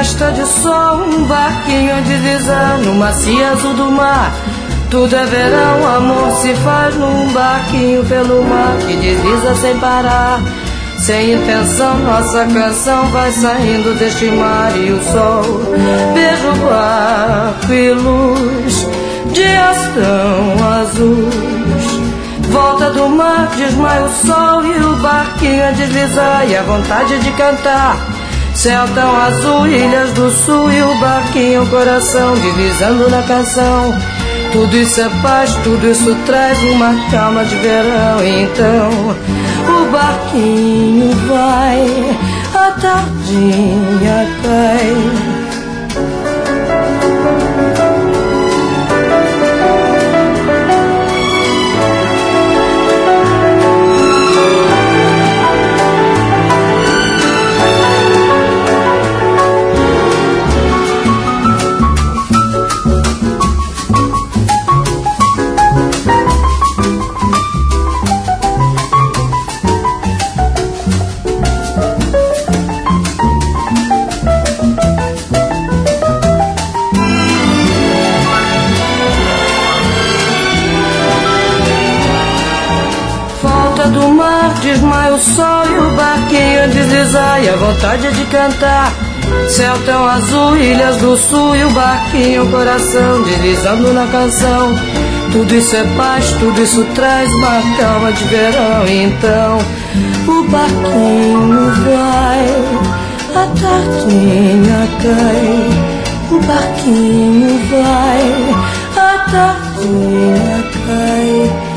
festa de sol, um barquinho a deslizar no macio azul do mar. Tudo é verão, amor se faz num barquinho pelo mar que desliza sem parar. Sem intenção, nossa canção vai saindo deste mar e o sol beija o barco e luz, dias tão azuis. Volta do mar, desmaia o sol e o barquinho a deslizar e a vontade de cantar. Céu tão azul, ilhas do sul e o barquinho, coração deslizando na canção. Tudo isso é paz, tudo isso traz uma calma de verão. Então o barquinho vai, a tardinha cai. Do mar, desmaia o sol e o barquinho a deslizar e a vontade de cantar. Céu tão azul, ilhas do sul e o barquinho, coração deslizando na canção. Tudo isso é paz, tudo isso traz uma calma de verão. Então o barquinho vai, a tardinha cai. O barquinho vai, a tardinha cai.